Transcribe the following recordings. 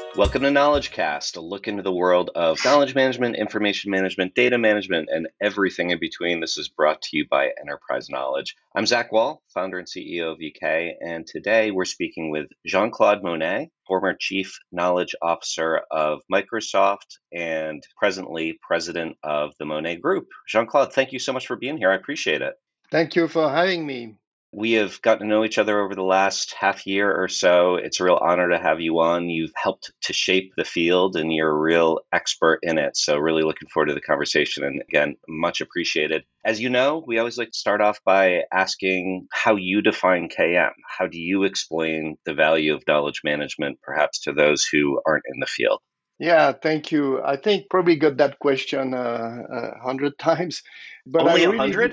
Welcome to KnowledgeCast, a look into the world of knowledge management, information management, data management, and everything in between. This is brought to you by Enterprise Knowledge. I'm Zach Wall, founder and CEO of EK, and today we're speaking with Jean-Claude Monet, former Chief Knowledge Officer of Microsoft and presently President of the Monet Group. Jean-Claude, thank you so much for being here. I appreciate it. Thank you for having me. We have gotten to know each other over the last half year or so. It's a real honor to have you on. You've helped to shape the field and you're a real expert in it. So really looking forward to the conversation. And again, much appreciated. As you know, we always like to start off by asking how you define KM. How do you explain the value of knowledge management, perhaps to those who aren't in the field? Yeah, thank you. I think probably got that question 100 times, but Only 100?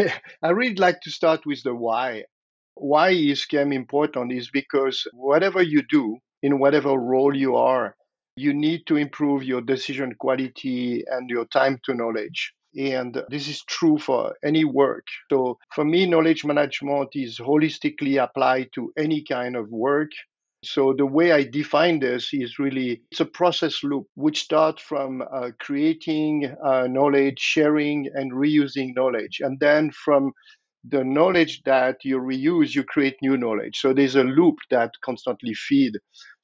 I really like to start with the why. Why is CAM important is because whatever you do, in whatever role you are, you need to improve your decision quality and your time to knowledge. And this is true for any work. So for me, knowledge management is holistically applied to any kind of work. So the way I define this is really it's a process loop which starts from creating knowledge, sharing, and reusing knowledge, and then from the knowledge that you reuse, you create new knowledge. So there's a loop that constantly feed.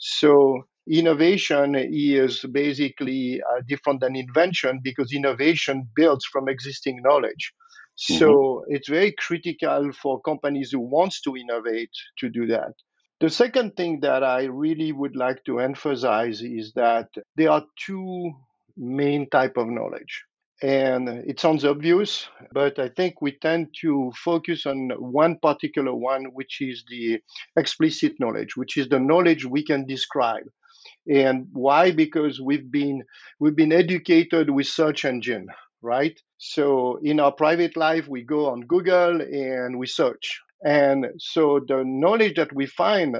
So innovation is basically different than invention because innovation builds from existing knowledge. Mm-hmm. So it's very critical for companies who wants to innovate to do that. The second thing that I really would like to emphasize is that there are two main type of knowledge. And it sounds obvious, but I think we tend to focus on one particular one, which is the explicit knowledge, which is the knowledge we can describe. And why? Because we've been educated with search engine, right? So in our private life, we go on Google and we search. And so the knowledge that we find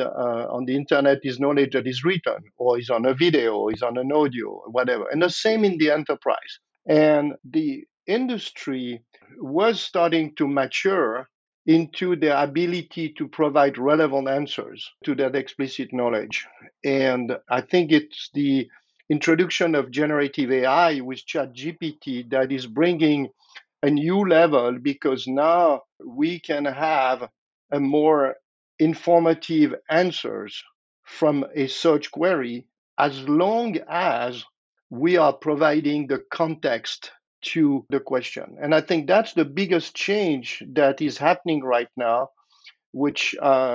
on the internet is knowledge that is written or is on a video or is on an audio or whatever. And the same in the enterprise. And the industry was starting to mature into the ability to provide relevant answers to that explicit knowledge. And I think it's the introduction of generative AI with ChatGPT that is bringing a new level because now we can have a more informative answers from a search query as long as we are providing the context to the question. And I think that's the biggest change that is happening right now, which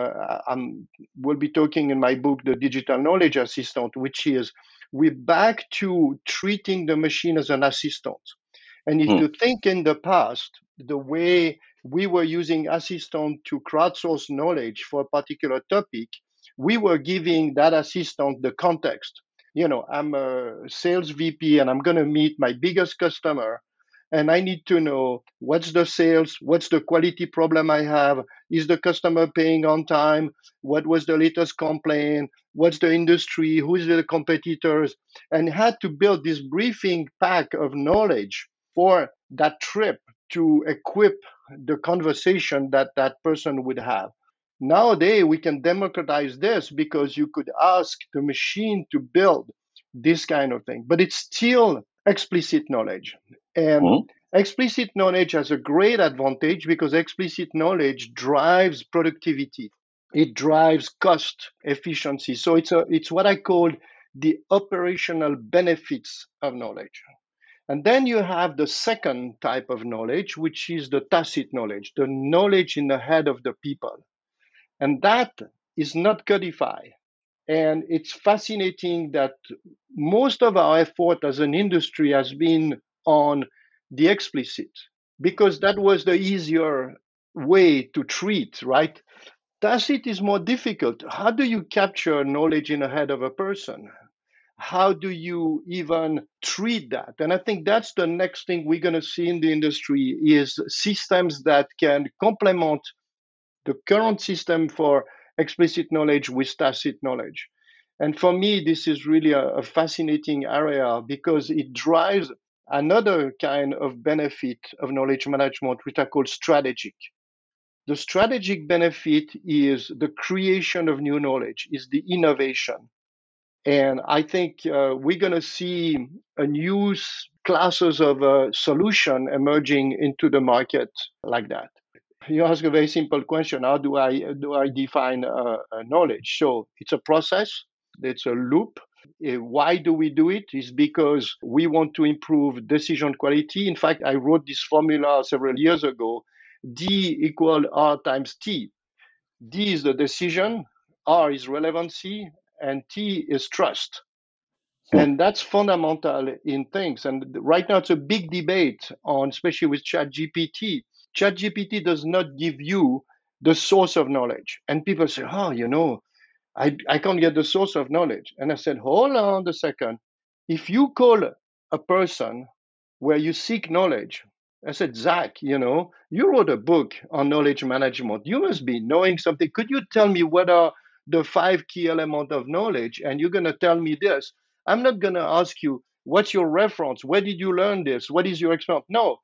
I will be talking in my book, The Digital Knowledge Assistant, which is we're back to treating the machine as an assistant. And if you think in the past, the way we were using assistant to crowdsource knowledge for a particular topic, we were giving that assistant the context. I'm a sales VP and I'm going to meet my biggest customer. And I need to know what's the sales, what's the quality problem I have, is the customer paying on time, what was the latest complaint, what's the industry, who's the competitors, and had to build this briefing pack of knowledge for that trip to equip the conversation that that person would have. Nowadays, we can democratize this because you could ask the machine to build this kind of thing, but it's still explicit knowledge. And Mm-hmm. explicit knowledge has a great advantage because explicit knowledge drives productivity. It drives cost efficiency. So it's what I call the operational benefits of knowledge. And then you have the second type of knowledge, which is the tacit knowledge, the knowledge in the head of the people. And that is not codified. And it's fascinating that most of our effort as an industry has been on the explicit because that was the easier way to treat, right? Tacit is more difficult. How do you capture knowledge in the head of a person? How do you even treat that? And I think that's the next thing we're going to see in the industry is systems that can complement the current system for explicit knowledge with tacit knowledge. And for me, this is really a fascinating area because it drives another kind of benefit of knowledge management, which I call strategic. The strategic benefit is the creation of new knowledge, is the innovation. And I think we're going to see a new classes of solution emerging into the market like that. You ask a very simple question: how do I define knowledge? So it's a process. It's a loop. Why do we do it? Is because we want to improve decision quality. In fact, I wrote this formula several years ago: D equal R times T. D is the decision, R is relevancy, and T is trust. Hmm. And that's fundamental in things. And right now, it's a big debate on, especially with ChatGPT. ChatGPT does not give you the source of knowledge. And people say, oh, I can't get the source of knowledge. And I said, hold on a second. If you call a person where you seek knowledge, I said, Zach, you wrote a book on knowledge management. You must be knowing something. Could you tell me what are the 5 key elements of knowledge? And you're going to tell me this. I'm not going to ask you, what's your reference? Where did you learn this? What is your experience? No,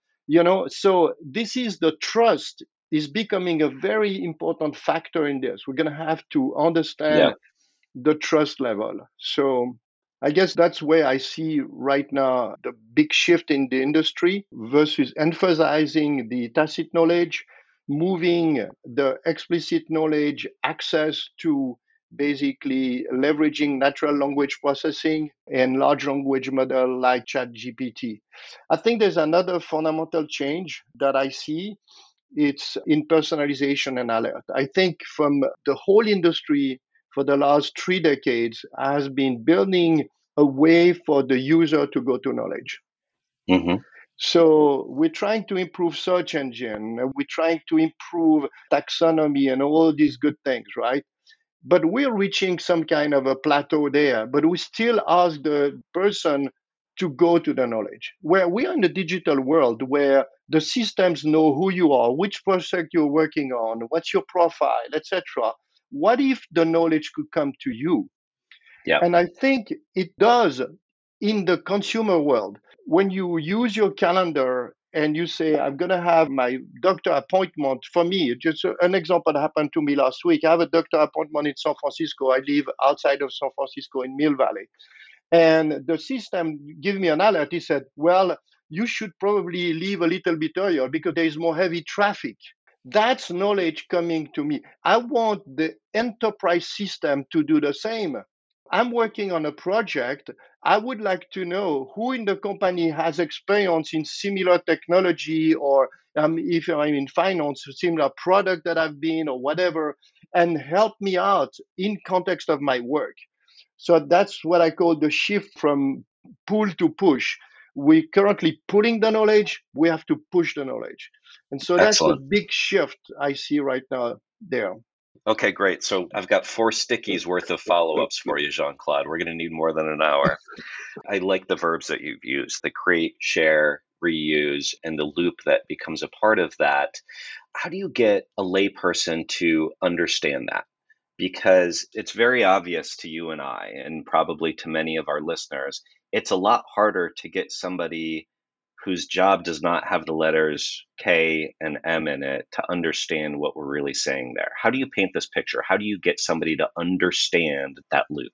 so this is the trust is becoming a very important factor in this. We're going to have to understand Yeah. the trust level. So I guess that's where I see right now the big shift in the industry versus emphasizing the tacit knowledge, moving the explicit knowledge access to basically leveraging natural language processing and large language model like ChatGPT. I think there's another fundamental change that I see. It's in personalization and alert. I think from the whole industry for the last 3 decades has been building a way for the user to go to knowledge. Hmm. So we're trying to improve search engine, we're trying to improve taxonomy and all these good things, right? But we're reaching some kind of a plateau there, but we still ask the person to go to the knowledge. Where we are in the digital world where the systems know who you are, which project you're working on, what's your profile, etc. What if the knowledge could come to you? Yeah. And I think it does in the consumer world. When you use your calendar and you say, I'm going to have my doctor appointment, for me, just an example that happened to me last week. I have a doctor appointment in San Francisco. I live outside of San Francisco in Mill Valley. And the system gave me an alert. He said, well, you should probably leave a little bit earlier because there is more heavy traffic. That's knowledge coming to me. I want the enterprise system to do the same. I'm working on a project. I would like to know who in the company has experience in similar technology, or if I'm in finance, similar product that I've been or whatever, and help me out in context of my work. So that's what I call the shift from pull to push. We currently pulling the knowledge, we have to push the knowledge. And so that's the Excellent. big shift I see right now there. Okay, great. So I've got four stickies worth of follow-ups for you, Jean-Claude. We're going to need more than an hour. I like the verbs that you've used, the create, share, reuse, and the loop that becomes a part of that. How do you get a layperson to understand that? Because it's very obvious to you and I, and probably to many of our listeners, it's a lot harder to get somebody whose job does not have the letters K and M in it to understand what we're really saying there. How do you paint this picture? How do you get somebody to understand that loop?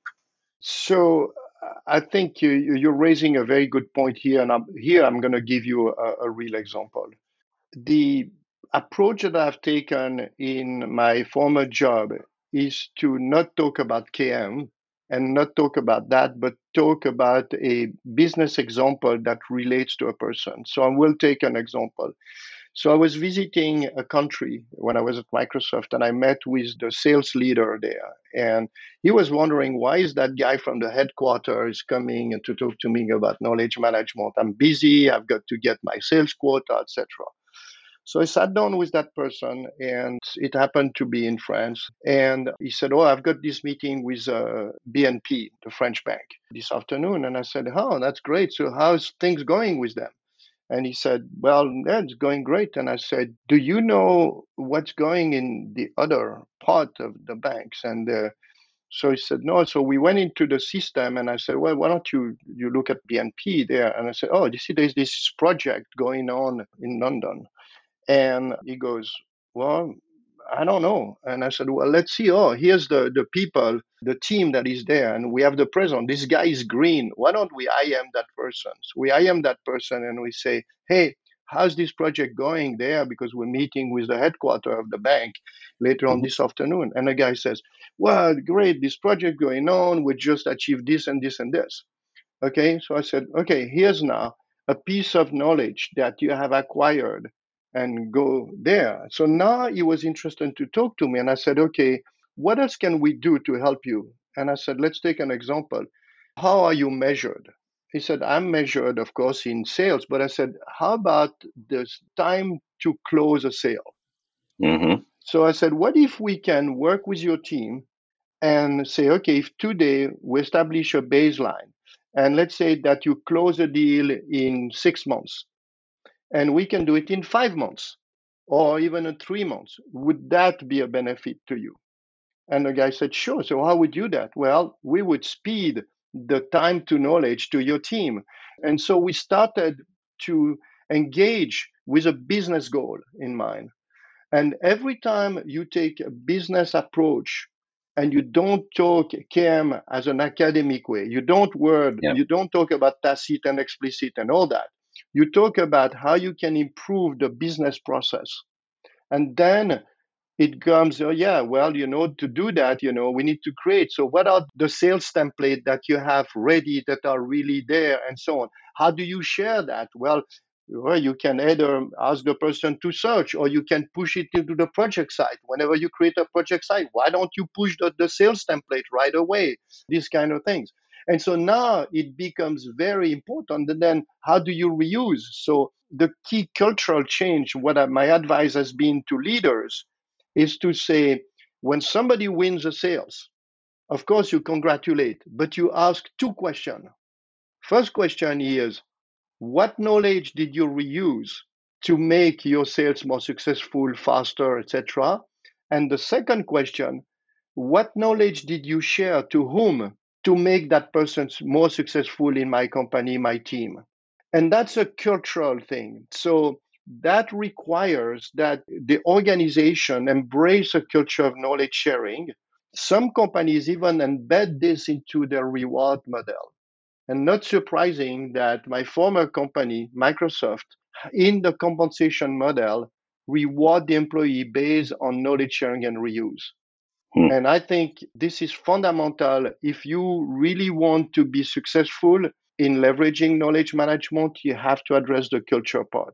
So I think you're raising a very good point here, and I'm going to give you a real example. The approach that I've taken in my former job is to not talk about KM and not talk about that, but talk about a business example that relates to a person. So I will take an example. So I was visiting a country when I was at Microsoft, and I met with the sales leader there. And he was wondering, why is that guy from the headquarters coming and to talk to me about knowledge management? I'm busy, I've got to get my sales quota, etc. So I sat down with that person, and it happened to be in France. And he said, oh, I've got this meeting with BNP, the French bank, this afternoon. And I said, oh, that's great. So how's things going with them? And he said, well, yeah, it's going great. And I said, do you know what's going in the other part of the banks? And so he said, no. So we went into the system, and I said, well, why don't you look at BNP there? And I said, oh, you see, there's this project going on in London. And he goes, well, I don't know. And I said, well, let's see. Oh, here's the people, the team that is there, and we have the president. This guy is green. Why don't we IM that person? So we IM that person and we say, hey, how's this project going there? Because we're meeting with the headquarter of the bank later on Hmm. this afternoon. And the guy says, well, great, this project going on. We just achieved this and this and this. Okay, so I said, okay, here's now a piece of knowledge that you have acquired and go there. So now he was interested to talk to me, and I said, okay, what else can we do to help you? And I said, let's take an example. How are you measured? He said, I'm measured, of course, in sales, but I said, how about the time to close a sale? Hmm. So I said, what if we can work with your team and say, okay, if today we establish a baseline, and let's say that you close a deal in 6 months, and we can do it in 5 months or even in 3 months, would that be a benefit to you? And the guy said, sure. So how would you do that? Well, we would speed the time to knowledge to your team. And so we started to engage with a business goal in mind. And every time you take a business approach and you don't talk KM as an academic way, Yep. you don't talk about tacit and explicit and all that. You talk about how you can improve the business process. And then it comes, oh yeah, well, to do that, we need to create. So what are the sales template that you have ready that are really there and so on? How do you share that? Well, you can either ask the person to search or you can push it into the project site. Whenever you create a project site, why don't you push the sales template right away? These kind of things. And so now it becomes very important. And then how do you reuse? So the key cultural change, my advice has been to leaders is to say, when somebody wins a sales, of course you congratulate, but you ask two questions. First question is, what knowledge did you reuse to make your sales more successful, faster, etc.? And the second question, what knowledge did you share to whom to make that person more successful in my company, my team? And that's a cultural thing. So that requires that the organization embrace a culture of knowledge sharing. Some companies even embed this into their reward model. And not surprising that my former company, Microsoft, in the compensation model, reward the employee based on knowledge sharing and reuse. Hmm. And I think this is fundamental. If you really want to be successful in leveraging knowledge management, you have to address the culture part.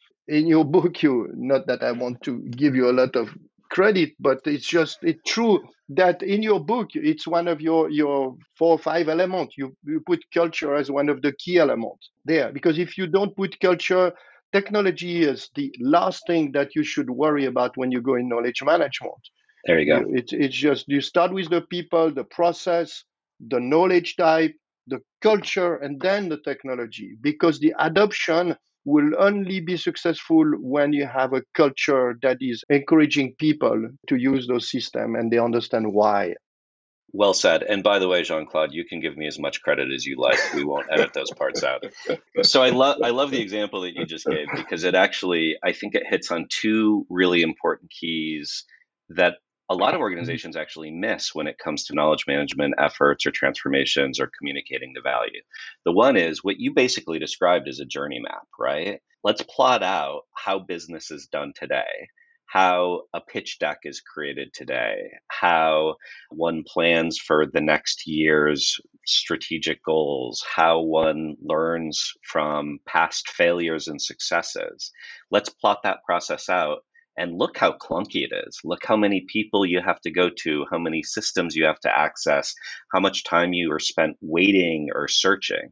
In your book, not that I want to give you a lot of credit, but it's true that in your book, it's one of your 4 or 5 elements. You put culture as one of the key elements there, because if you don't put culture, technology is the last thing that you should worry about when you go in knowledge management. There you go. It's just you start with the people, the process, the knowledge type, the culture, and then the technology, because the adoption will only be successful when you have a culture that is encouraging people to use those systems and they understand why. Well said. And by the way, Jean-Claude, you can give me as much credit as you like. We won't edit those parts out. So I love the example that you just gave because it actually, I think it hits on two really important keys that a lot of organizations actually miss when it comes to knowledge management efforts or transformations or communicating the value. The one is what you basically described as a journey map, right? Let's plot out how business is done today, how a pitch deck is created today, how one plans for the next year's strategic goals, how one learns from past failures and successes. Let's plot that process out and look how clunky it is. Look how many people you have to go to, how many systems you have to access, how much time you are spent waiting or searching.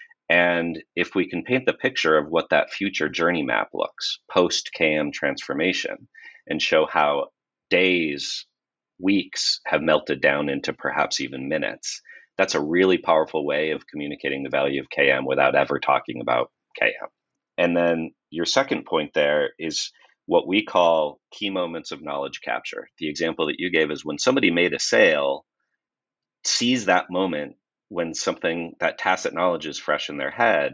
And if we can paint the picture of what that future journey map looks post KM transformation and show how days, weeks have melted down into perhaps even minutes, that's a really powerful way of communicating the value of KM without ever talking about KM. And then your second point there is what we call key moments of knowledge capture. The example that you gave is when somebody made a sale, seize that moment when something that tacit knowledge is fresh in their head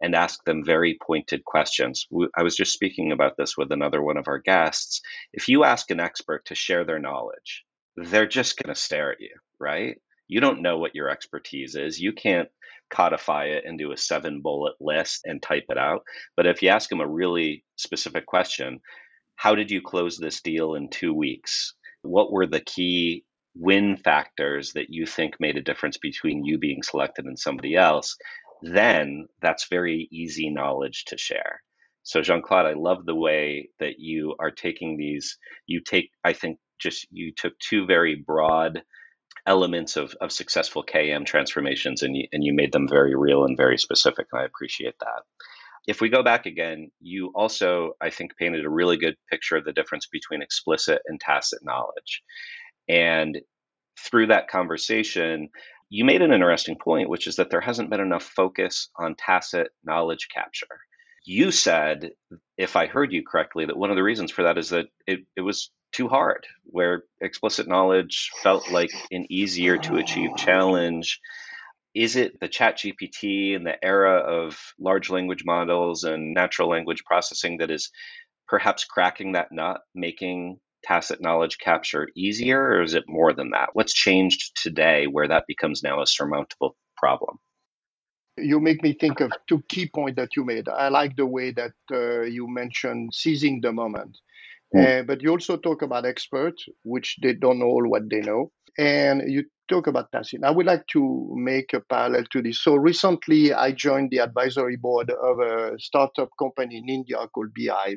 and ask them very pointed questions. I was just speaking about this with another one of our guests. If you ask an expert to share their knowledge, they're just going to stare at you, right? You don't know what your expertise is. You can't codify it into a 7 bullet list and type it out. But if you ask them a really specific question, how did you close this deal in 2 weeks? What were the key win factors that you think made a difference between you being selected and somebody else? Then that's very easy knowledge to share. So, Jean Claude, I love the way that you are taking these. I think, you took two very broad elements of successful KM transformations and you made them very real and very specific. And I appreciate that. If we go back again, you also, I think, painted a really good picture of the difference between explicit and tacit knowledge. And through that conversation, you made an interesting point, which is that there hasn't been enough focus on tacit knowledge capture. You said, if I heard you correctly, that one of the reasons for that is that it was too hard, where explicit knowledge felt like an easier to achieve challenge. Is it the chat GPT and the era of large language models and natural language processing that is perhaps cracking that nut, making tacit knowledge capture easier, or is it more than that? What's changed today where that becomes now a surmountable problem? You make me think of two key points that you made. I like the way that you mentioned seizing the moment. Mm. But you also talk about experts, which they don't know all what they know. And you talk about tacit. I would like to make a parallel to this. So recently, I joined the advisory board of a startup company in India called Beehive.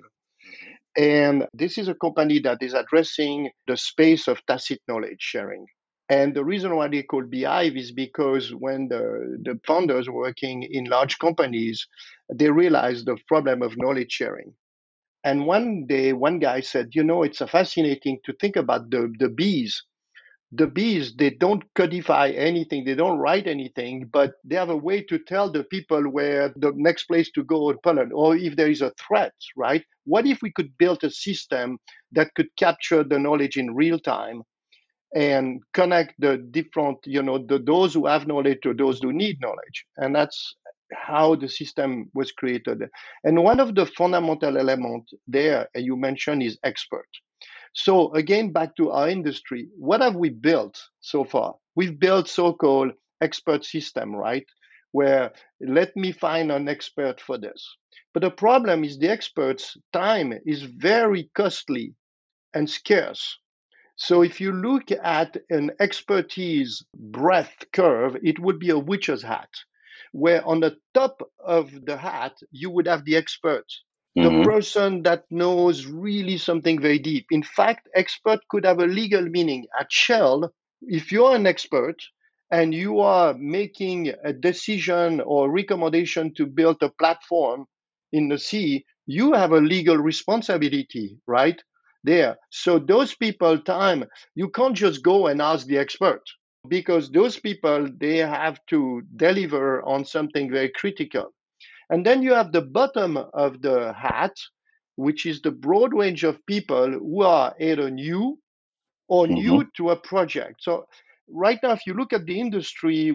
And this is a company that is addressing the space of tacit knowledge sharing. And the reason why they call Beehive is because when the founders working in large companies, they realized the problem of knowledge sharing. And one day, one guy said, it's fascinating to think about the bees. The bees, they don't codify anything, they don't write anything, but they have a way to tell the people where the next place to go on pollen, or if there is a threat, right? What if we could build a system that could capture the knowledge in real time and connect the different, those who have knowledge to those who need knowledge? And that's how the system was created. And one of the fundamental elements there, you mentioned, is expert. So again, back to our industry, what have we built so far? We've built so-called expert system, right? Where let me find an expert for this. But the problem is the expert's time is very costly and scarce. So if you look at an expertise breadth curve, it would be a witch's hat, where on the top of the hat, you would have the expert, the Hmm. person that knows really something very deep. In fact, expert could have a legal meaning. At Shell, if you're an expert and you are making a decision or recommendation to build a platform in the sea, you have a legal responsibility, right? There. So those people time, you can't just go and ask the expert because those people, they have to deliver on something very critical. And then you have the bottom of the hat, which is the broad range of people who are either new or Hmm. new to a project. So right now, if you look at the industry,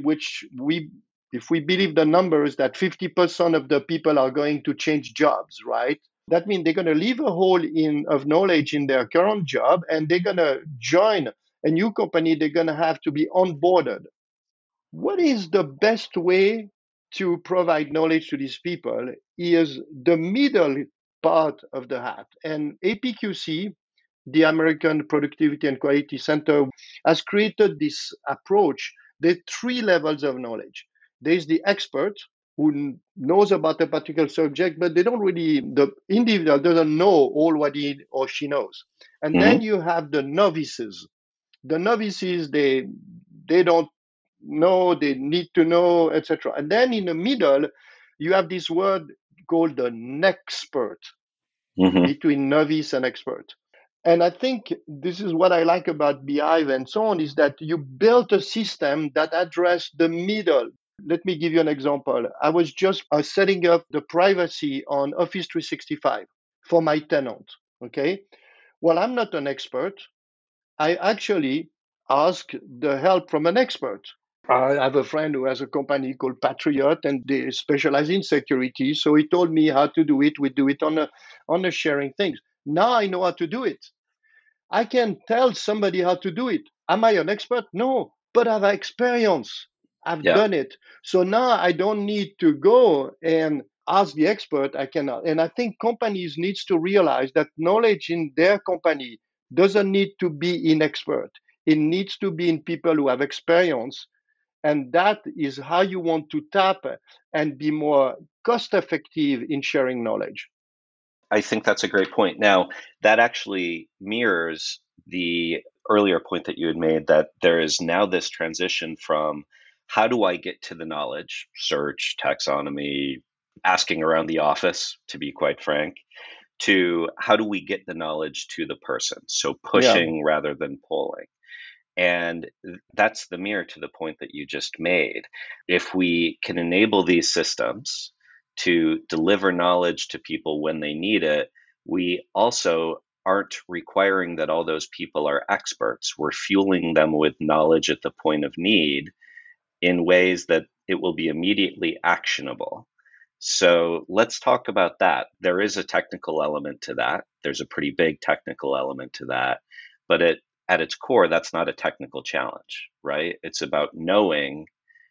if we believe the numbers that 50% of the people are going to change jobs, right? That means they're going to leave a hole of knowledge in their current job and they're going to join a new company. They're going to have to be onboarded. What is the best way to provide knowledge to these people is the middle part of the hat. And APQC, the American Productivity and Quality Center, has created this approach. There are three levels of knowledge. There's the expert who knows about a particular subject, but the individual doesn't know all what he or she knows. And then Hmm. you have the novices. The novices, they don't know, they need to know, etc. And then in the middle, you have this word called the nexpert, Hmm. between novice and expert. And I think this is what I like about Beehive and so on, is that you built a system that addressed the middle. Let me give you an example. I was just setting up the privacy on Office 365 for my tenant. Okay. Well, I'm not an expert. I actually ask the help from an expert. I have a friend who has a company called Patriot, and they specialize in security. So he told me how to do it. We do it on a sharing things. Now I know how to do it. I can tell somebody how to do it. Am I an expert? No, but I have experience. I've Yeah. done it. So now I don't need to go and ask the expert. I cannot. And I think companies needs to realize that knowledge in their company doesn't need to be in expert. It needs to be in people who have experience. And that is how you want to tap and be more cost effective in sharing knowledge. I think that's a great point. Now, that actually mirrors the earlier point that you had made that there is now this transition from how do I get to the knowledge, search, taxonomy, asking around the office, to be quite frank, to how do we get the knowledge to the person? So Yeah. pushing rather than pulling. And that's the mirror to the point that you just made. If we can enable these systems to deliver knowledge to people when they need it, we also aren't requiring that all those people are experts. We're fueling them with knowledge at the point of need in ways that it will be immediately actionable. So let's talk about that. There is a technical element to that. There's a pretty big technical element to that. But at its core, that's not a technical challenge, right? It's about knowing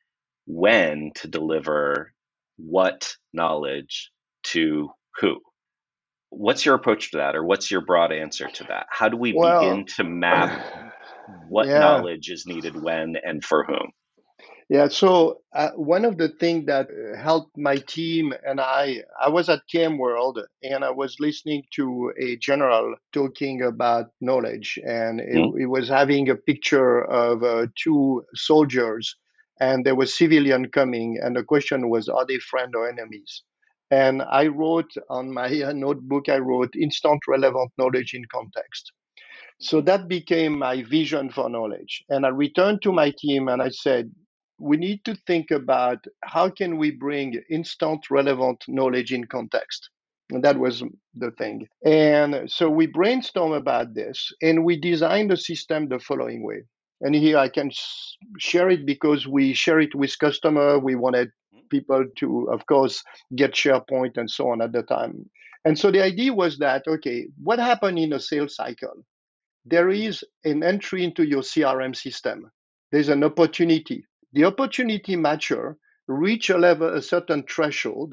when to deliver what knowledge to who. What's your approach to that, or what's your broad answer to that? How do we begin Well, to map what yeah. knowledge is needed when and for whom? Yeah, so one of the things that helped my team and I was at KM and I was listening to a general talking about knowledge, and Hmm? it was having a picture of two soldiers, and there was civilian coming, and the question was, are they friend or enemies? And I wrote on my notebook, I wrote instant relevant knowledge in context. So that became my vision for knowledge. And I returned to my team and I said, we need to think about how can we bring instant relevant knowledge in context. And that was the thing. And so we brainstormed about this and we designed the system the following way. And here I can share it because we share it with customer. We wanted people to, of course, get SharePoint and so on at the time. And so the idea was that, okay, what happened in a sales cycle? There is an entry into your CRM system. There's an opportunity. The opportunity matcher reach a level, a certain threshold.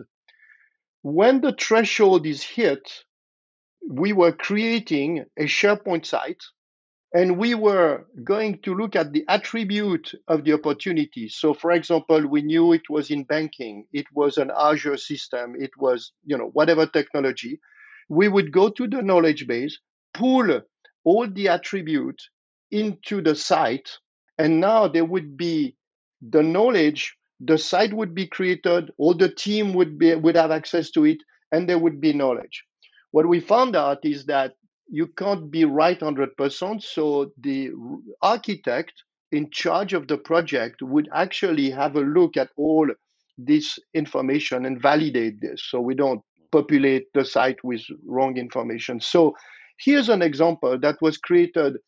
When the threshold is hit, we were creating a SharePoint site and we were going to look at the attribute of the opportunity. So for example, we knew it was in banking, it was an Azure system, it was, whatever technology. We would go to the knowledge base, pull all the attributes into the site, and now there would be the knowledge, the site would be created, all the team would have access to it, and there would be knowledge. What we found out is that you can't be right 100%. So the architect in charge of the project would actually have a look at all this information and validate this. So we don't populate the site with wrong information. So here's an example that was created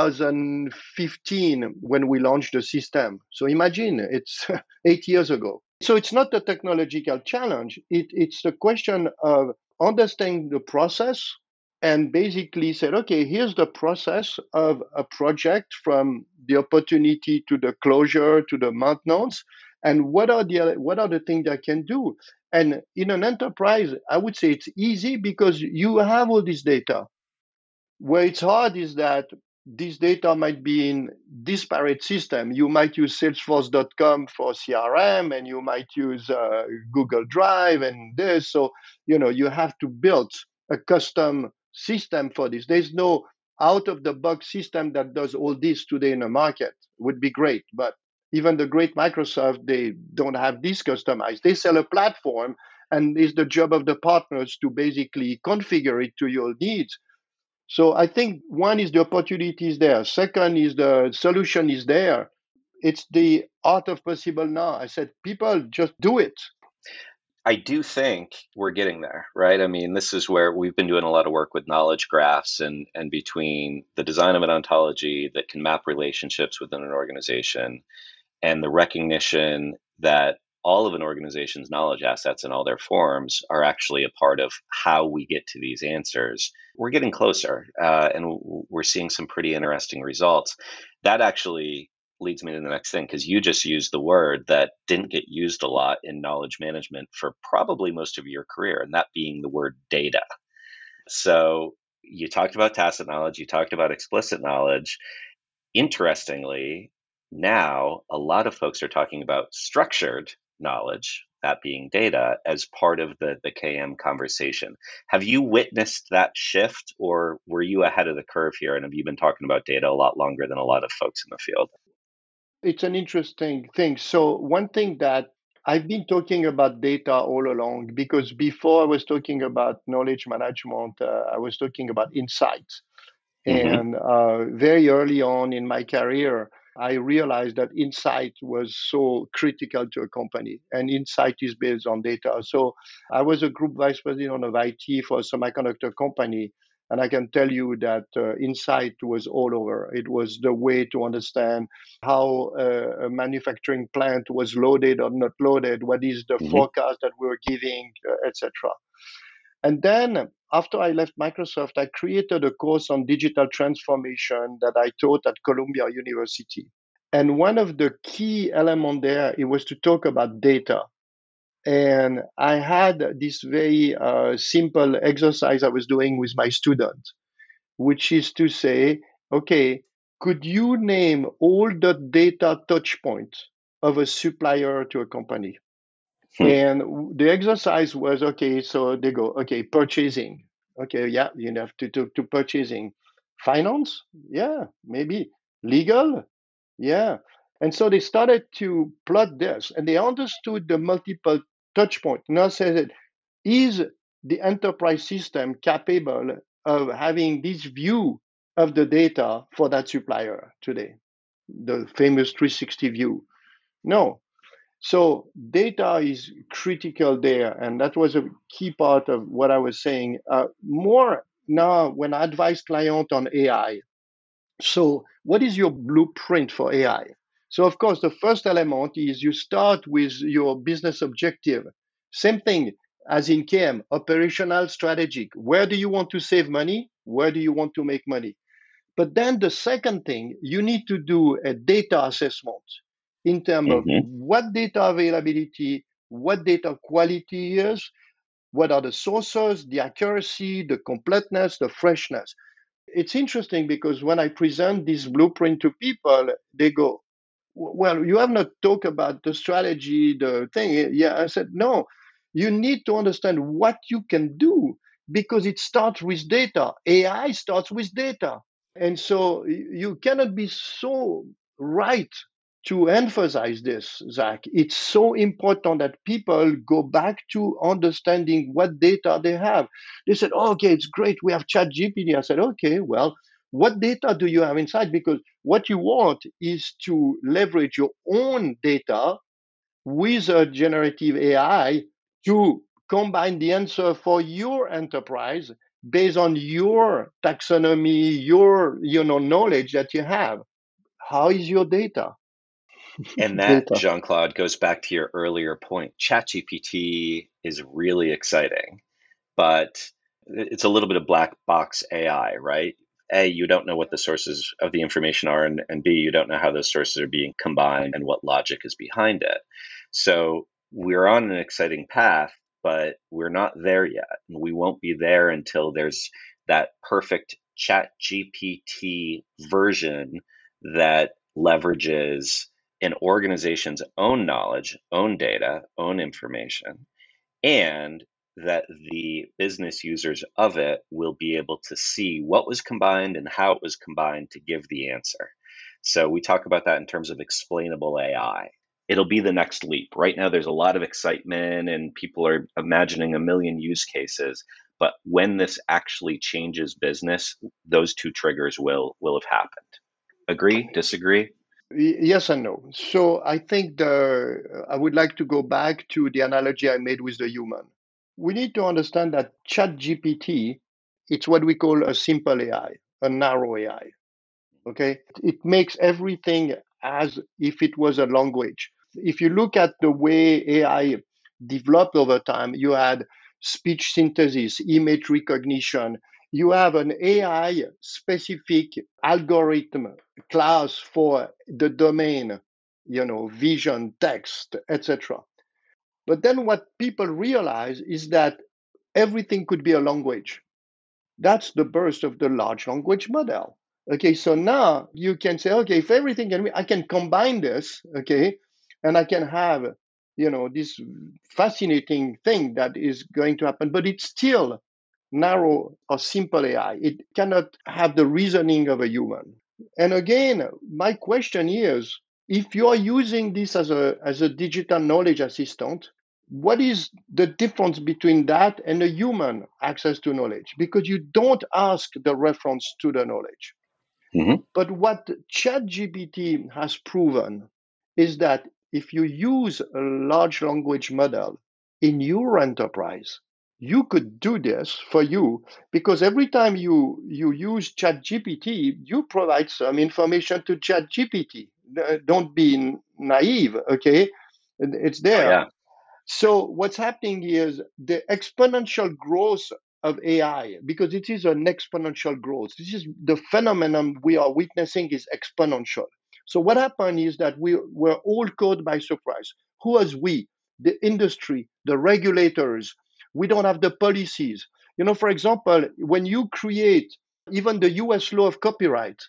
2015 when we launched the system. So imagine it's 8 years ago. So it's not a technological challenge. It's the question of understanding the process and basically said, okay, here's the process of a project from the opportunity to the closure to the maintenance, and what are the things I can do. And in an enterprise, I would say it's easy because you have all this data. Where it's hard is that this data might be in disparate system. You might use Salesforce.com for CRM, and you might use Google Drive and this. So you have to build a custom system for this. There's no out of the box system that does all this today in the market. Would be great, but even the great Microsoft, they don't have this customized. They sell a platform, and it's the job of the partners to basically configure it to your needs. So I think one is the opportunity is there. Second is the solution is there. It's the art of possible now. I said, people just do it. I do think we're getting there, right? I mean, this is where we've been doing a lot of work with knowledge graphs and between the design of an ontology that can map relationships within an organization and the recognition that all of an organization's knowledge assets in all their forms are actually a part of how we get to these answers. We're getting closer, and we're seeing some pretty interesting results. That actually leads me to the next thing, because you just used the word that didn't get used a lot in knowledge management for probably most of your career, and that being the word data. So you talked about tacit knowledge, you talked about explicit knowledge. Interestingly, now a lot of folks are talking about structured knowledge, that being data, as part of the KM conversation. Have you witnessed that shift, or were you ahead of the curve here? And have you been talking about data a lot longer than a lot of folks in the field? It's an interesting thing. So, one thing that I've been talking about data all along, because before I was talking about knowledge management, I was talking about insights. Hmm. And very early on in my career, I realized that insight was so critical to a company, and insight is based on data. So I was a group vice president of IT for a semiconductor company, and I can tell you that insight was all over. It was the way to understand how a manufacturing plant was loaded or not loaded, what is the Hmm. forecast that we were giving, etc. And then after I left Microsoft, I created a course on digital transformation that I taught at Columbia University. And one of the key elements there, it was to talk about data. And I had this very simple exercise I was doing with my students, which is to say, okay, could you name all the data touch points of a supplier to a company? And the exercise was okay, so they go, okay, purchasing. Okay, yeah, you have to purchasing. Finance? Yeah, maybe. Legal? Yeah. And so they started to plot this and they understood the multiple touch point. Now says it is the enterprise system capable of having this view of the data for that supplier today, the famous 360 view? No, so data is critical there, and that was a key part of what I was saying. More now, when I advise client on AI, so what is your blueprint for AI? So of course, the first element is you start with your business objective. Same thing as in KM, operational strategic. Where do you want to save money? Where do you want to make money? But then the second thing, you need to do a data assessment in terms of Hmm. what data availability, what data quality is, what are the sources, the accuracy, the completeness, the freshness. It's interesting because when I present this blueprint to people, they go, well, you have not talked about the strategy, the thing. Yeah, I said, no, you need to understand what you can do because it starts with data. AI starts with data. And so you cannot be so right to emphasize this, Zach. It's so important that people go back to understanding what data they have. They said, oh, okay, it's great. We have ChatGPT. I said, okay, well, what data do you have inside? Because what you want is to leverage your own data with a generative AI to combine the answer for your enterprise based on your taxonomy, your knowledge that you have. How is your data? And that, Data. Jean Claude, goes back to your earlier point. ChatGPT is really exciting, but it's a little bit of black box AI, right? A, you don't know what the sources of the information are, and B, you don't know how those sources are being combined and what logic is behind it. So we're on an exciting path, but we're not there yet. And we won't be there until there's that perfect chat GPT version that leverages an organization's own knowledge, own data, own information, and that the business users of it will be able to see what was combined and how it was combined to give the answer. So we talk about that in terms of explainable AI. It'll be the next leap. Right now, there's a lot of excitement and people are imagining a million use cases. But when this actually changes business, those two triggers will have happened. Agree? Disagree? Yes and no. So I think I would like to go back to the analogy I made with the human. We need to understand that ChatGPT, it's what we call a simple AI, a narrow AI. Okay, it makes everything as if it was a language. If you look at the way AI developed over time, you had speech synthesis, image recognition, you have an AI specific algorithm class for the domain, vision, text, etc. But then what people realize is that everything could be a language. That's the birth of the large language model. Okay, so now you can say, okay, if everything can be, I can combine this, okay, and I can have, this fascinating thing that is going to happen, but it's still narrow or simple AI. It cannot have the reasoning of a human. And again, my question is, if you are using this as a digital knowledge assistant, what is the difference between that and a human access to knowledge? Because you don't ask the reference to the knowledge. Mm-hmm. But what ChatGPT has proven is that if you use a large language model in your enterprise, you could do this for you because every time you use ChatGPT, you provide some information to ChatGPT. Don't be naive, okay? It's Oh, there. yeah. So what's happening is the exponential growth of AI, because it is an exponential growth. This is the phenomenon we are witnessing is exponential. So what happened is that we were all caught by surprise. Who was we? The industry, the regulators. We don't have the policies. For example, when you create even the US law of copyright,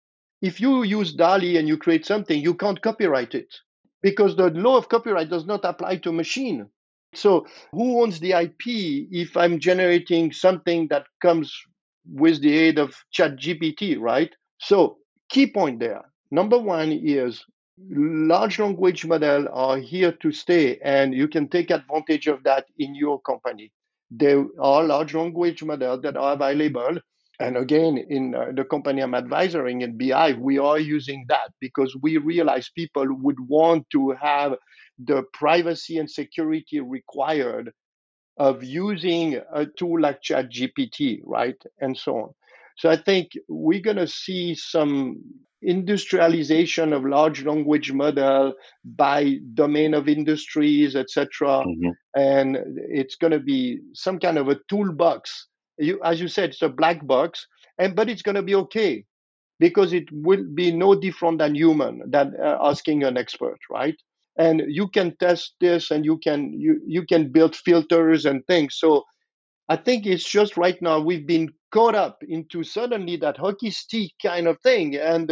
if you use DALI and you create something, you can't copyright it because the law of copyright does not apply to machine. So who owns the IP if I'm generating something that comes with the aid of ChatGPT, right? So key point there. Number one is large language model are here to stay and you can take advantage of that in your company. There are large language models that are available. And again, in the company I'm advising in BI, we are using that because we realize people would want to have the privacy and security required of using a tool like ChatGPT, right? And so on. So I think we're going to see some industrialization of large language model by domain of industries, etc. Mm-hmm. And it's going to be some kind of a toolbox. As you said, it's a black box, but it's going to be okay because it will be no different than human than asking an expert, right? And you can test this and you can build filters and things. So I think it's just right now we've been caught up into suddenly that hockey stick kind of thing, and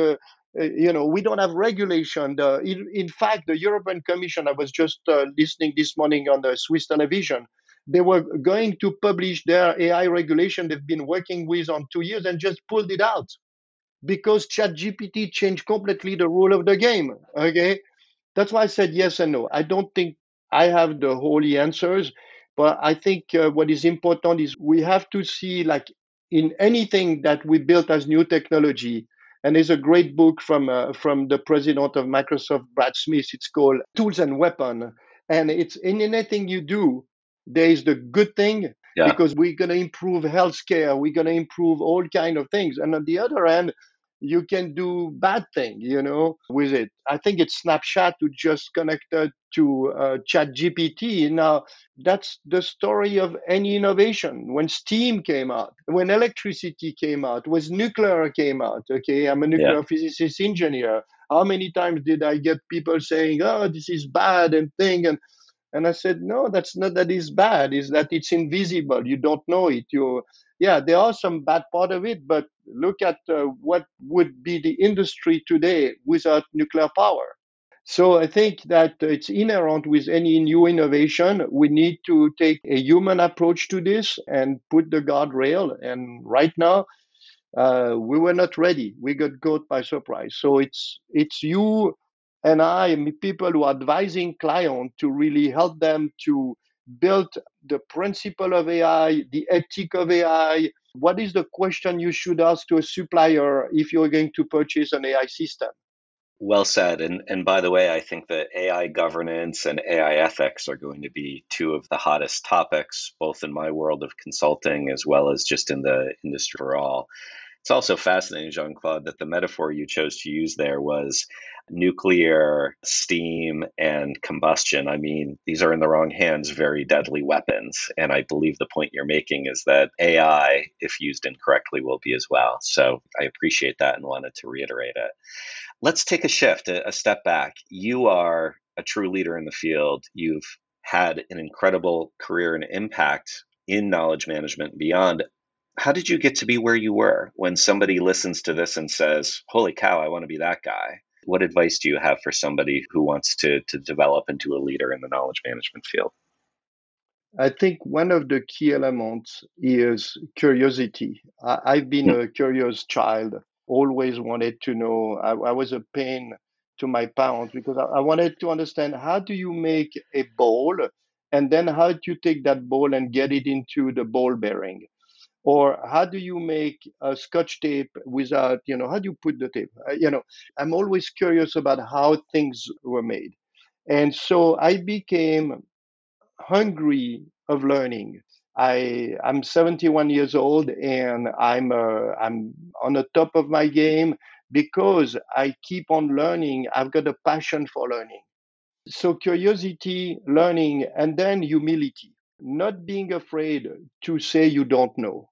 we don't have regulation. In fact, the European Commission. I was just listening this morning on the Swiss television. They were going to publish their AI regulation they've been working with on 2 years and just pulled it out because ChatGPT changed completely the rule of the game. Okay, that's why I said yes and no. I don't think I have the holy answers, but I think what is important is we have to see, like in anything that we built as new technology. And there's a great book from the president of Microsoft, Brad Smith. It's called Tools and Weapon, and it's in anything you do. There is the good thing Yeah. because we're going to improve healthcare. We're going to improve all kind of things, and on the other hand, you can do bad thing, with it. I think it's Snapchat who just connected to Chat GPT. Now, that's the story of any innovation. When steam came out, when electricity came out, when nuclear came out, okay, I'm a Yeah. nuclear physicist engineer. How many times did I get people saying, oh, this is bad and thing? And I said, no, that's not that it's bad. Is that it's invisible. You don't know it. Yeah, there are some bad part of it, but look at what would be the industry today without nuclear power. So I think that it's inherent with any new innovation. We need to take a human approach to this and put the guardrail. And right now, we were not ready. We got caught by surprise. So it's you and I, people who are advising clients to really help them to build the principle of AI, the ethic of AI. What is the question you should ask to a supplier if you're going to purchase an AI system? Well said. And by the way, I think that AI governance and AI ethics are going to be two of the hottest topics, both in my world of consulting as well as just in the industry overall. It's also fascinating, Jean Claude, that the metaphor you chose to use there was nuclear, steam, and combustion. I mean, these are in the wrong hands very deadly weapons. And I believe the point you're making is that AI, if used incorrectly, will be as well. So I appreciate that and wanted to reiterate it. Let's take a shift, a step back. You are a true leader in the field. You've had an incredible career and impact in knowledge management and beyond. How did you get to be where you were? When somebody listens to this and says, holy cow, I want to be that guy, what advice do you have for somebody who wants to develop into a leader in the knowledge management field? I think one of the key elements is curiosity. I've been Hmm. a curious child, always wanted to know. I was a pain to my parents because I wanted to understand how do you make a ball and then how do you take that ball and get it into the ball bearing? Or how do you make a scotch tape without, how do you put the tape? I'm always curious about how things were made. And so I became hungry of learning. I'm 71 years old and I'm on the top of my game because I keep on learning. I've got a passion for learning. So curiosity, learning, and then humility, not being afraid to say you don't know.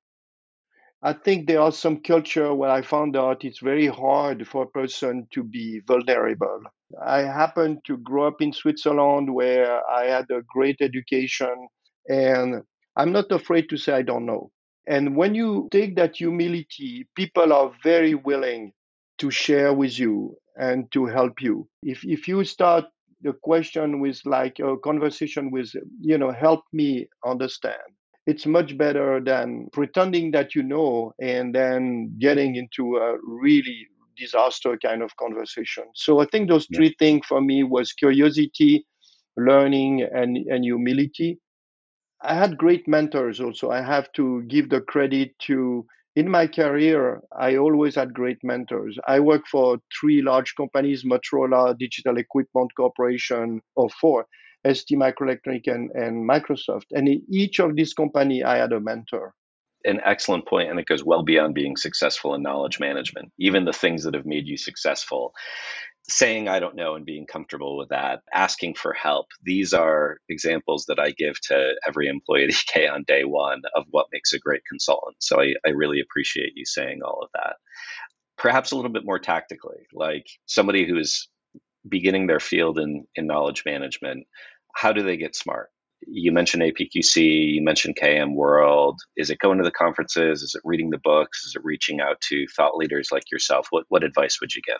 I think there are some culture where I found out it's very hard for a person to be vulnerable. I happened to grow up in Switzerland where I had a great education and I'm not afraid to say I don't know. And when you take that humility, people are very willing to share with you and to help you. If you start the question with like a conversation with, help me understand, it's much better than pretending that you know and then getting into a really disaster kind of conversation. So I think those Yeah. three things for me was curiosity, learning, and humility. I had great mentors also. I have to give the credit to in my career, I always had great mentors. I worked for three large companies, Motorola, Digital Equipment Corporation, or four, ST Microelectronic and Microsoft. And in each of these companies, I had a mentor. An excellent point, and it goes well beyond being successful in knowledge management. Even the things that have made you successful, saying I don't know and being comfortable with that, asking for help. These are examples that I give to every employee at EK on day one of what makes a great consultant. So I really appreciate you saying all of that. Perhaps a little bit more tactically, like somebody who's beginning their field in knowledge management, how do they get smart? You mentioned APQC, you mentioned KM World. Is it going to the conferences? Is it reading the books? Is it reaching out to thought leaders like yourself? What advice would you give?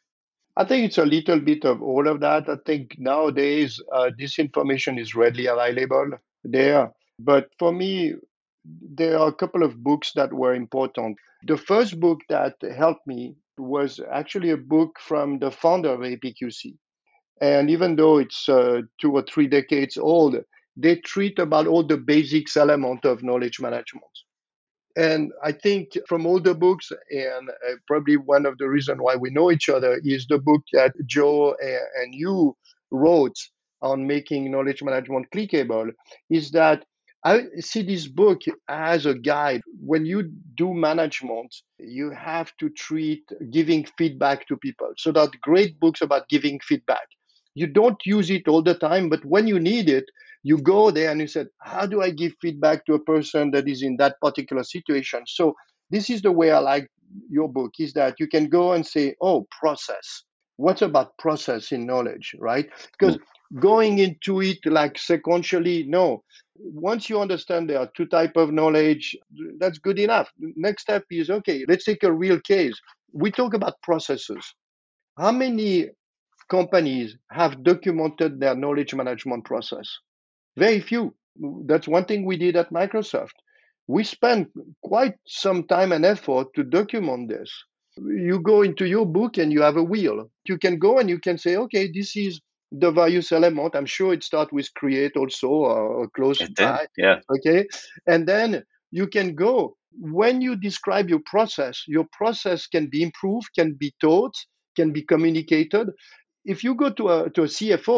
I think it's a little bit of all of that. I think nowadays this information is readily available there. But for me, there are a couple of books that were important. The first book that helped me was actually a book from the founder of APQC. And even though it's 2 or 3 decades old, they treat about all the basics element of knowledge management. And I think from all the books, and probably one of the reasons why we know each other is the book that Joe and you wrote on making knowledge management clickable, is that I see this book as a guide. When you do management, you have to treat giving feedback to people. So that great books about giving feedback. You don't use it all the time, but when you need it, you go there and you said, how do I give feedback to a person that is in that particular situation? So this is the way I like your book, is that you can go and say, oh, process. What's about process in knowledge, right? Because Mm. going into it like sequentially, no. Once you understand there are two type of knowledge, that's good enough. Next step is, okay, let's take a real case. We talk about processes. How many companies have documented their knowledge management process? Very few. That's one thing we did at Microsoft. We spent quite some time and effort to document this. You go into your book and you have a wheel. You can go and you can say, okay, this is the various element. I'm sure it starts with create also or close It did, by. yeah. Okay. And then you can go. When you describe your process can be improved, can be taught, can be communicated. If you go to a CFO,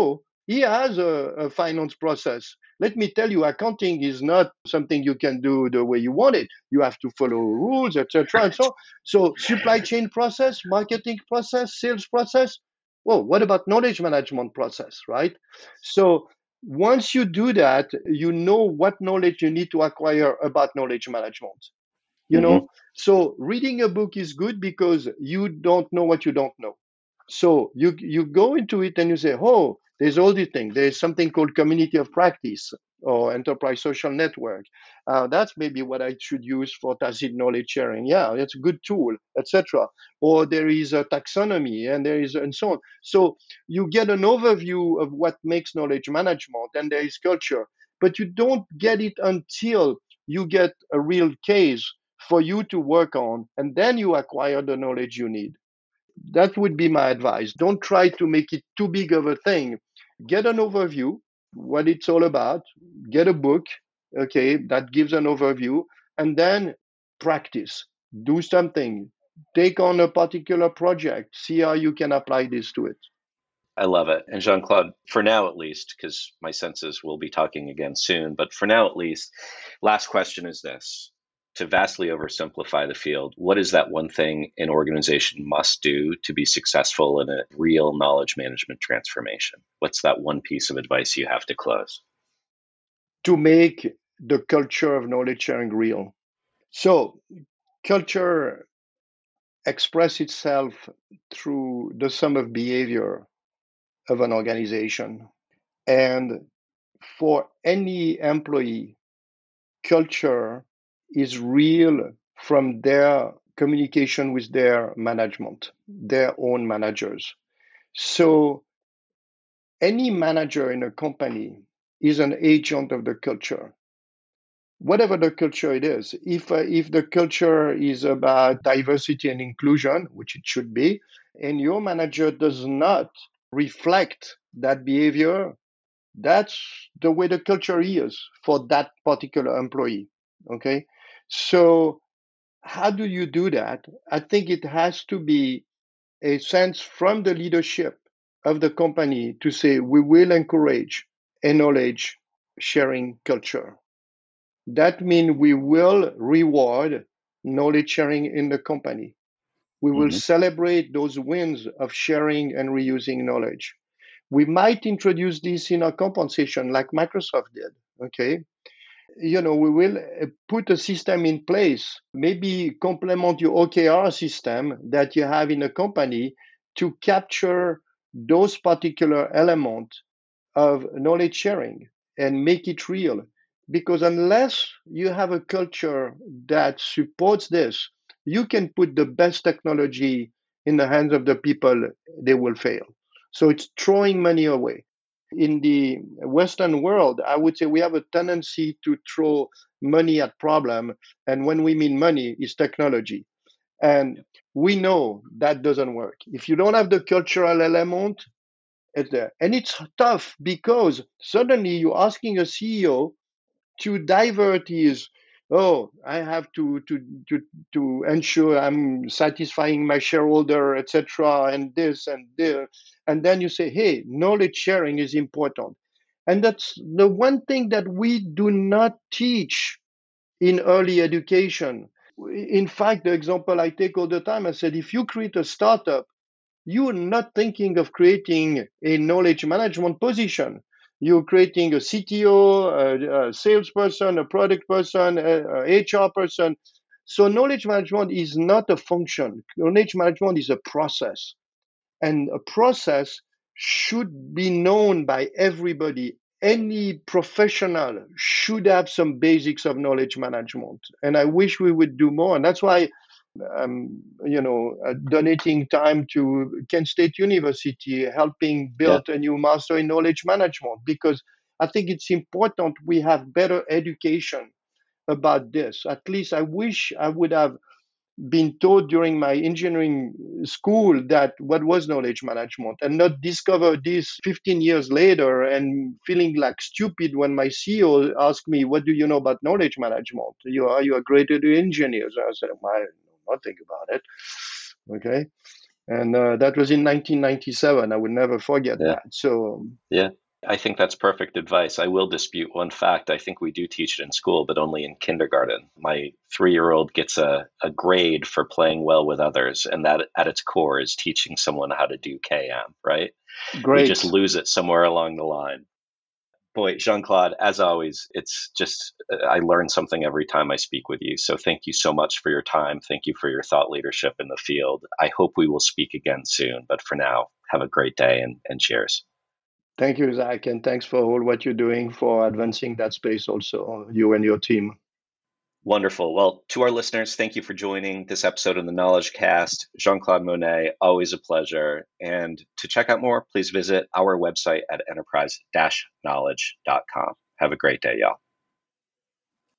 He has a finance process. Let me tell you, accounting is not something you can do the way you want it. You have to follow rules, etc. And Right. so supply chain process, marketing process, sales process. Well, what about knowledge management process, right? So once you do that, you know what knowledge you need to acquire about knowledge management. You Hmm. know, so reading a book is good because you don't know what you don't know. So you go into it and you say, oh, there's all these things. There's something called community of practice or enterprise social network. That's maybe what I should use for tacit knowledge sharing. Yeah, it's a good tool, etc. Or there is a taxonomy and there is and so on. So you get an overview of what makes knowledge management, and there is culture, but you don't get it until you get a real case for you to work on, and then you acquire the knowledge you need. That would be my advice. Don't try to make it too big of a thing. Get an overview, what it's all about. Get a book, okay, that gives an overview, and then practice. Do something. Take on a particular project. See how you can apply this to it. I love it. And Jean Claude, for now at least, because my sense is we'll be talking again soon, but for now at least, last question is this. To vastly oversimplify the field, what is that one thing an organization must do to be successful in a real knowledge management transformation? What's that one piece of advice you have to close? To make the culture of knowledge sharing real. So, culture express itself through the sum of behavior of an organization. And for any employee, culture is real from their communication with their management, their own managers. So any manager in a company is an agent of the culture, whatever the culture it is. If the culture is about diversity and inclusion, which it should be, and your manager does not reflect that behavior, that's the way the culture is for that particular employee. Okay. So how do you do that? I think it has to be a sense from the leadership of the company to say, we will encourage a knowledge sharing culture. That means we will reward knowledge sharing in the company. We will Hmm. celebrate those wins of sharing and reusing knowledge. We might introduce this in our compensation like Microsoft did. Okay. We will put a system in place, maybe complement your OKR system that you have in a company to capture those particular elements of knowledge sharing and make it real. Because unless you have a culture that supports this, you can put the best technology in the hands of the people, they will fail. So it's throwing money away. In the Western world, I would say we have a tendency to throw money at problem. And when we mean money, is technology. And we know that doesn't work. If you don't have the cultural element, it's there. And it's tough because suddenly you're asking a CEO to divert his, oh, I have to ensure I'm satisfying my shareholder, etc., and this and this. And then you say, hey, knowledge sharing is important. And that's the one thing that we do not teach in early education. In fact, the example I take all the time, I said, if you create a startup, you're not thinking of creating a knowledge management position. You're creating a CTO, a salesperson, a product person, a HR person. So knowledge management is not a function. Knowledge management is a process. And a process should be known by everybody. Any professional should have some basics of knowledge management. And I wish we would do more. And that's why donating time to Kent State University, helping Yeah. build a new master in knowledge management, because I think it's important we have better education about this. At least I wish I would have been taught during my engineering school that what was knowledge management, and not discover this 15 years later and feeling like stupid when my CEO asked me, what do you know about knowledge management? You are graded engineers. I said, well, I know nothing about it. Okay. And that was in 1997. I will never forget Yeah. that. So Yeah. I think that's perfect advice. I will dispute one fact. I think we do teach it in school, but only in kindergarten. My 3-year-old gets a grade for playing well with others, and that at its core is teaching someone how to do KM, right? We just Great. lose it somewhere along the line. Boy, Jean-Claude, as always, it's just, I learn something every time I speak with you. So thank you so much for your time. Thank you for your thought leadership in the field. I hope we will speak again soon. But for now, have a great day and cheers. Thank you, Zach, and thanks for all what you're doing for advancing that space also, you and your team. Wonderful. Well, to our listeners, thank you for joining this episode of the Knowledge Cast. Jean-Claude Monet, always a pleasure. And to check out more, please visit our website at enterprise-knowledge.com. Have a great day, y'all.